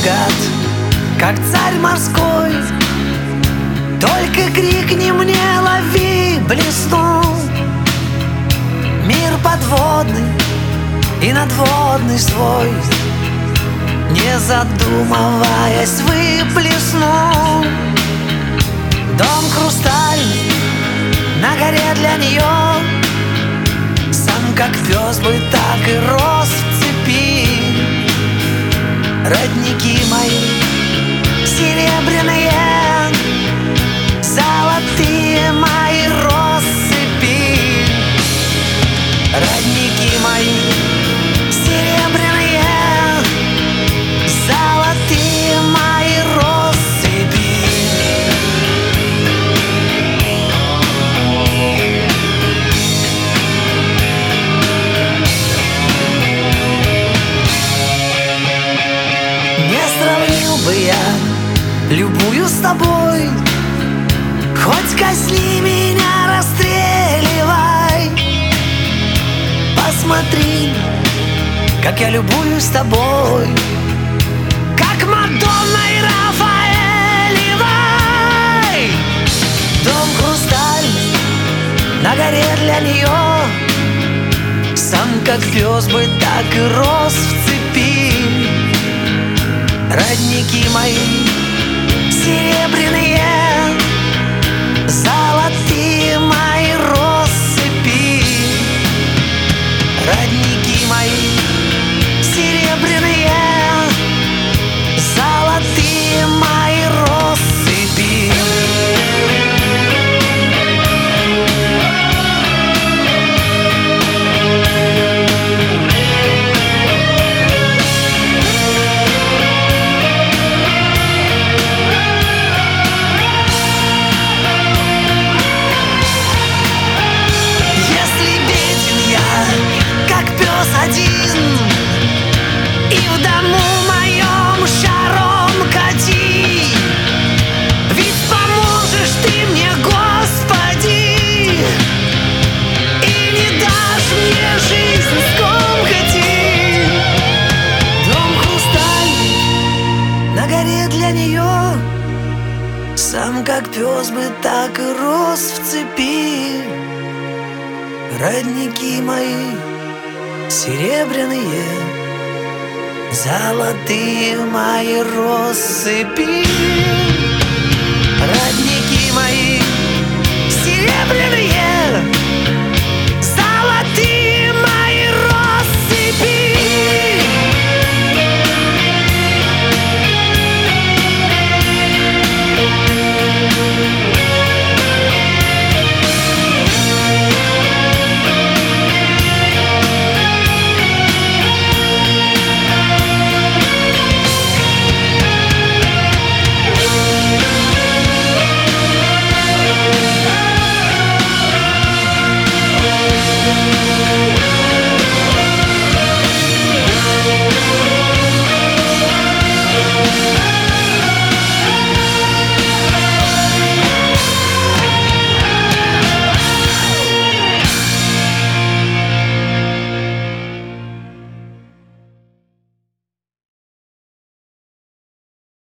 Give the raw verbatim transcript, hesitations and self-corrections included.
богат, как царь морской. Только крикни мне, лови, блесну. Мир подводный и надводный свой, не задумываясь, выплесну. Дом хрустальный на горе для нее, сам как пес бы так и рос в цепи. Родники мои серебряные, золотые мои россыпи. Родники мои серебряные, золотые мои россыпи. Не сравнил бы я любую с тобой, хоть казни меня, расстреливай. Посмотри, как я любуюсь тобой, как Мадонна и Рафаэлевой. Дом хрустальный на горе для нее, сам как пес бы так и рос в цепи. Родники мои серебряные, золотые мои россыпи. Родники мои серебряные, золотые мои россыпи. Один и в дому моем шаром кати, ведь поможешь ты мне, Господи, и не дашь мне жизнь скомкати. Дом хрустальный на горе для нее, сам как пес бы так и рос в цепи. Родники мои серебряные, золотые мои россыпи.